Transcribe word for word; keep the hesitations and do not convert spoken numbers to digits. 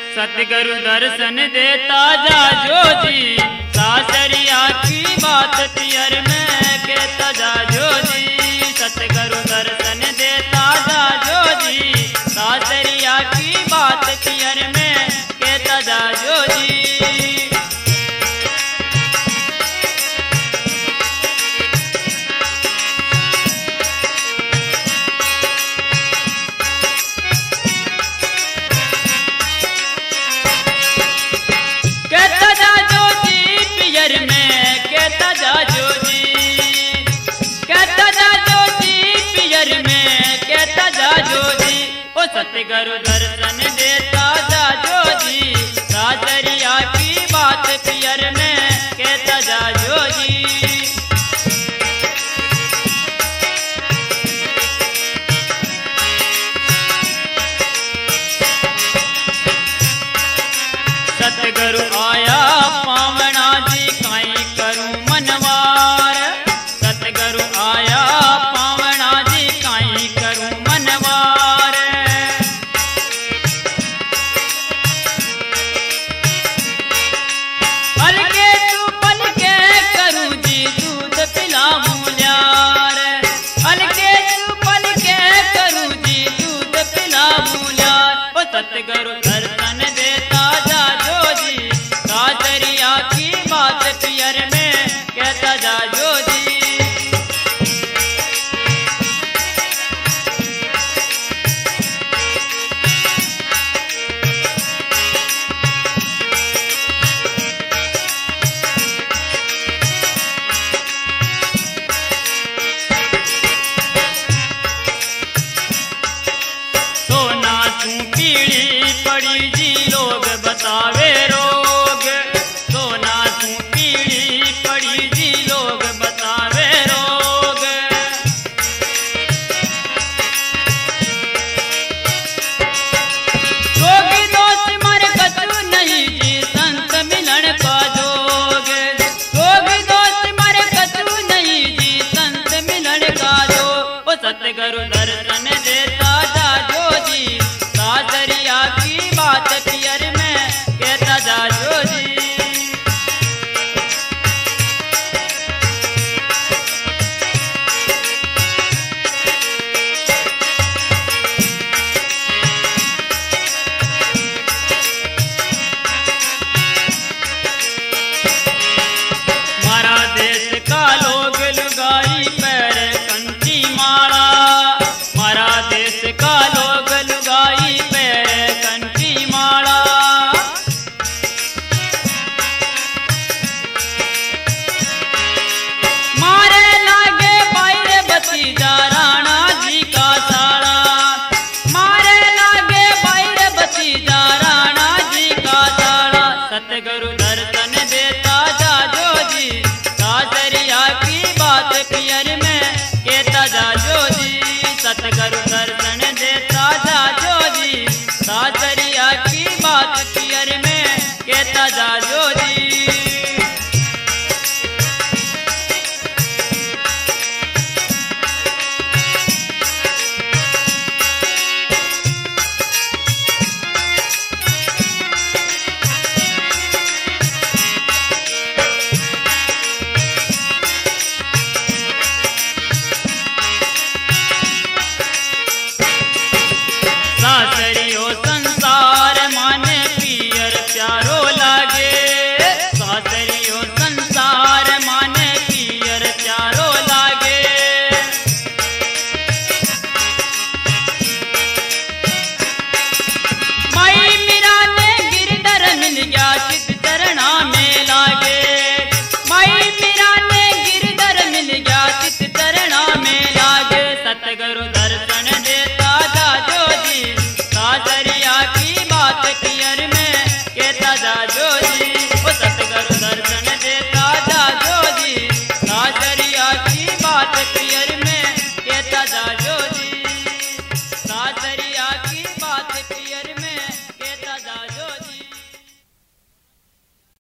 सतगुरु दर्शन देता जाजो जी, सासरिया की बात पियर में कहता जाजो जी। सतगुरु दर्शन देता जाजो जी, सासरिया की बात पियर में कहता जाजो जी। सतगुरु दर्शन देता जाजो जी, सासरिया की बात पियर में कहता जाजो जी। सतगुरु आया पावना जी, काई करूं मनवार। सतगुरु आया पावना जी, काई करूं मनवार। सतगुरु दर्शन देता जाजो जी, सासरिया की बात पियर में कहता जाजो जी। पीड़ी पड़ी जी लोग बतावे रोग, सोना तू पीड़ी पड़ी जी लोग बतावे रोग। जोगी दोस्त मर कछु नहीं जी, संत मिलन का जोग। जोगी दोस्त मर कछु नहीं जी, संत मिलन का जोग। ओ सतगुरु दर्शन देता जाजो जी, सासरिया की बात पियर में कहता जाजो जी। मारा देश का लोग लुगाई पैर कंठी माला। मारा देश का लोग लुगाई पैर कंठी माला। मारे लागे बाहर भतीजा राणा जी का साड़ा। मारे लागे बाहर भतीजा राणा जी का साड़ा। सतगुरु दर्शन देता जाजो जी, सासरिया की बात पियर में कहता जाजो जी। सतगुरु दर्शन देता जाजो जी, सासरिया की बात पियर में कहता जाजो जी। सासरियो